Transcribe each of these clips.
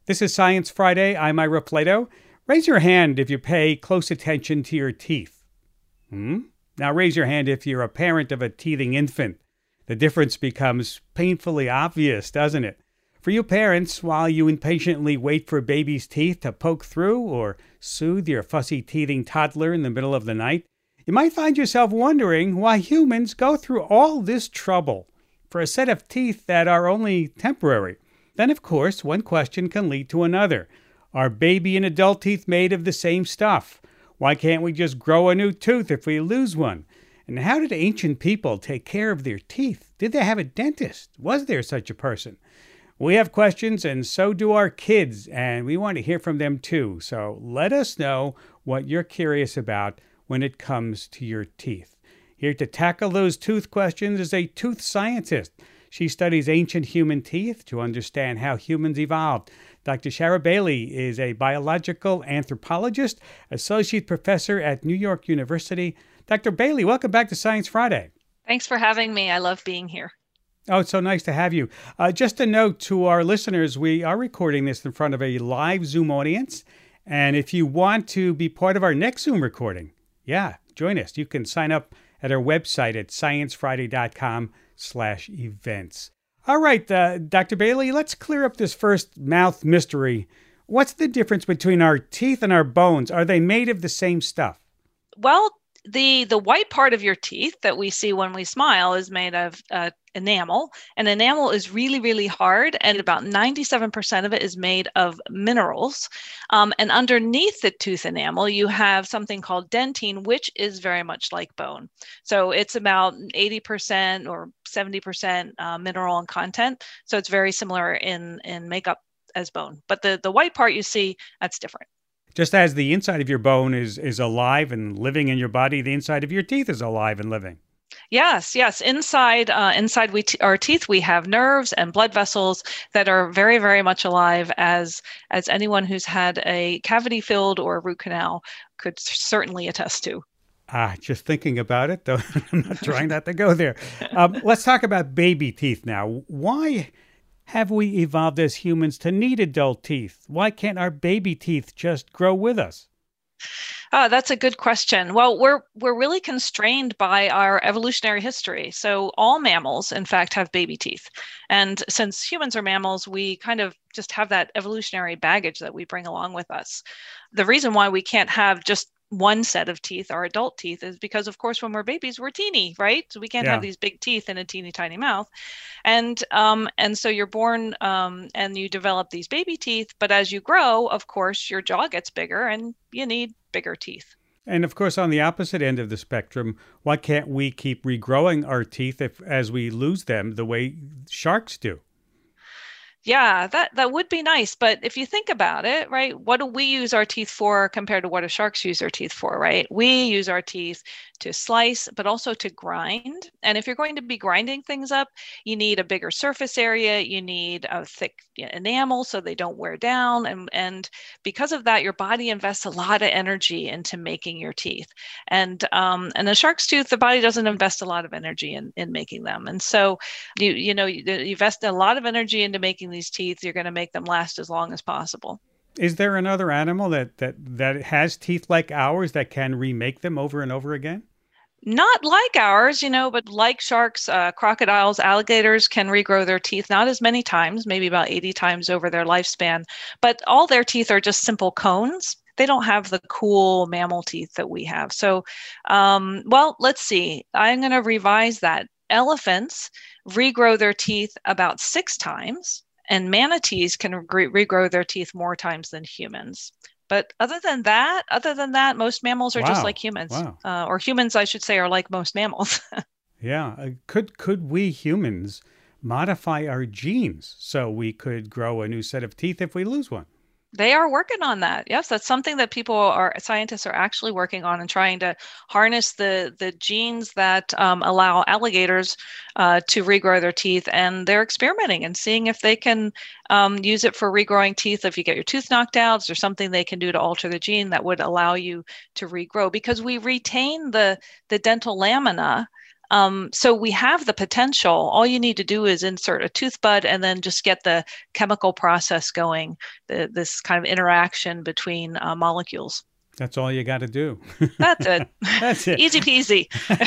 This is Science Friday. I'm Ira Flato. Raise your hand if you pay close attention to your teeth. Now raise your hand if you're a parent of a teething infant. The difference becomes painfully obvious, doesn't it? For you parents, while you impatiently wait for baby's teeth to poke through or soothe your fussy teething toddler in the middle of the night, you might find yourself wondering why humans go through all this trouble for a set of teeth that are only temporary. Then, of course, one question can lead to another. Are baby and adult teeth made of the same stuff? Why can't we just grow a new tooth if we lose one? And how did ancient people take care of their teeth? Did they have a dentist? Was there such a person? We have questions, and so do our kids, and we want to hear from them too. So let us know what you're curious about when it comes to your teeth. Here to tackle those tooth questions is a tooth scientist. She studies ancient human teeth to understand how humans evolved. Dr. Shara Bailey is a biological anthropologist, associate professor at New York University. Dr. Bailey, welcome back to Science Friday. Thanks for having me. I love being here. Oh, it's so nice to have you. Just a note to our listeners, we are recording this in front of a live Zoom audience. And if you want to be part of our next Zoom recording, join us. You can sign up at our website at sciencefriday.com/events. All right, Dr. Bailey, let's clear up this first mouth mystery. What's the difference between our teeth and our bones? Are they made of the same stuff? Well, the white part of your teeth that we see when we smile is made of enamel, and enamel is really, really hard, and about 97% of it is made of minerals. And underneath the tooth enamel, you have something called dentine, which is very much like bone. So it's about 80% or 70% mineral in content. So it's very similar in makeup as bone. But the white part you see, that's different. Just as the inside of your bone is alive and living in your body, the inside of your teeth is alive and living. Yes. Inside our teeth, we have nerves and blood vessels that are very, very much alive, as anyone who's had a cavity filled or a root canal could certainly attest to. Just thinking about it, though, I'm not trying not to go there. Let's talk about baby teeth now. Why have we evolved as humans to need adult teeth? Why can't our baby teeth just grow with us? That's a good question. Well, we're really constrained by our evolutionary history. So all mammals, in fact, have baby teeth. And since humans are mammals, we kind of just have that evolutionary baggage that we bring along with us. The reason why we can't have just one set of teeth, our adult teeth, is because, of course, when we're babies, we're teeny, right? So we can't have these big teeth in a teeny tiny mouth. And so you're born and you develop these baby teeth. But as you grow, of course, your jaw gets bigger and you need bigger teeth. And of course, on the opposite end of the spectrum, why can't we keep regrowing our teeth as we lose them the way sharks do? Yeah, that would be nice. But if you think about it, right, what do we use our teeth for compared to what do sharks use their teeth for, right? We use our teeth to slice, but also to grind. And if you're going to be grinding things up, you need a bigger surface area. You need a thick enamel so they don't wear down. And because of that, your body invests a lot of energy into making your teeth. And a shark's tooth, the body doesn't invest a lot of energy in making them. And so you invest a lot of energy into making these teeth, you're going to make them last as long as possible. Is there another animal that has teeth like ours that can remake them over and over again? Not like ours, but like sharks, crocodiles, alligators can regrow their teeth, not as many times, maybe about 80 times over their lifespan, but all their teeth are just simple cones. They don't have the cool mammal teeth that we have. So, let's see. I'm going to revise that. Elephants regrow their teeth about 6 times, and manatees can regrow their teeth more times than humans. But other than that, most mammals are just like humans. Wow. Or humans, I should say, are like most mammals. Yeah. Could we humans modify our genes so we could grow a new set of teeth if we lose one? They are working on that. Yes, that's something that scientists are actually working on and trying to harness the genes that allow alligators to regrow their teeth. And they're experimenting and seeing if they can use it for regrowing teeth. If you get your tooth knocked out, is there something they can do to alter the gene that would allow you to regrow? Because we retain the dental lamina So we have the potential. All you need to do is insert a tooth bud and then just get the chemical process going, this kind of interaction between molecules. That's all you got to do. That's it. That's it. Easy peasy.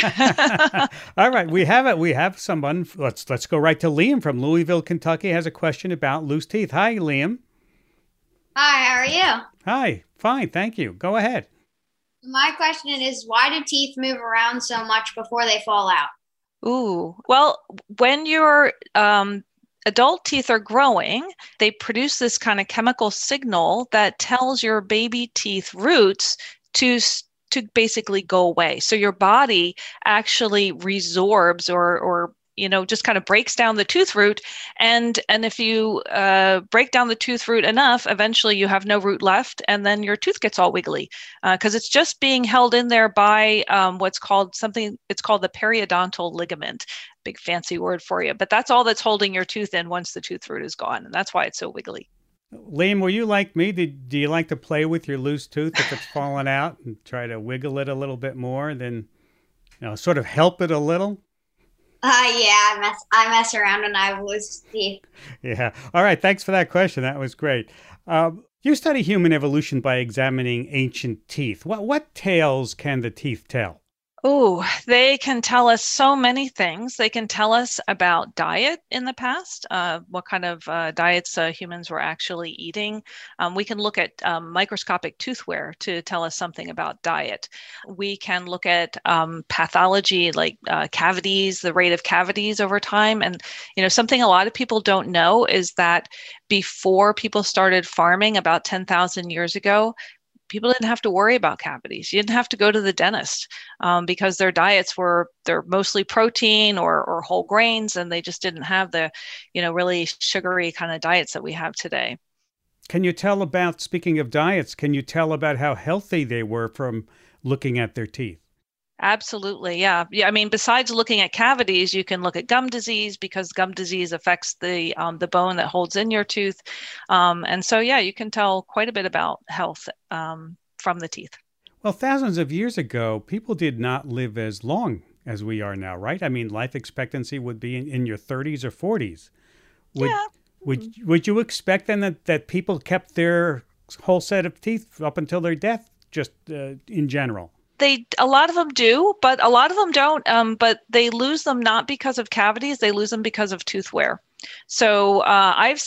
All right, we have it. We have someone. Let's go right to Liam from Louisville, Kentucky. Has a question about loose teeth. Hi, Liam. Hi, how are you? Hi. Fine, thank you. Go ahead. My question is, why do teeth move around so much before they fall out? Ooh, well, when your adult teeth are growing, they produce this kind of chemical signal that tells your baby teeth roots to basically go away. So your body actually resorbs or just kind of breaks down the tooth root. And if you break down the tooth root enough, eventually you have no root left, and then your tooth gets all wiggly because it's just being held in there by it's called the periodontal ligament. Big fancy word for you. But that's all that's holding your tooth in once the tooth root is gone. And that's why it's so wiggly. Liam, were you like me? Do you like to play with your loose tooth if it's fallen out and try to wiggle it a little bit more, then sort of help it a little? Yeah, I mess around when I have loose teeth. Yeah. All right. Thanks for that question. That was great. You study human evolution by examining ancient teeth. What tales can the teeth tell? Oh, they can tell us so many things. They can tell us about diet in the past, what kind of diets humans were actually eating. We can look at microscopic tooth wear to tell us something about diet. We can look at pathology like cavities, the rate of cavities over time. And, something a lot of people don't know is that before people started farming about 10,000 years ago, people didn't have to worry about cavities. You didn't have to go to the dentist because their diets they're mostly protein or whole grains, and they just didn't have the, really sugary kind of diets that we have today. Speaking of diets, can you tell about how healthy they were from looking at their teeth? Absolutely. Yeah. I mean, besides looking at cavities, you can look at gum disease because gum disease affects the bone that holds in your tooth. And so, yeah, you can tell quite a bit about health from the teeth. Well, thousands of years ago, people did not live as long as we are now, right? I mean, life expectancy would be in your 30s or 40s. Would you expect then that people kept their whole set of teeth up until their death, just in general? A lot of them do, but a lot of them don't. But they lose them not because of cavities; they lose them because of tooth wear. So I've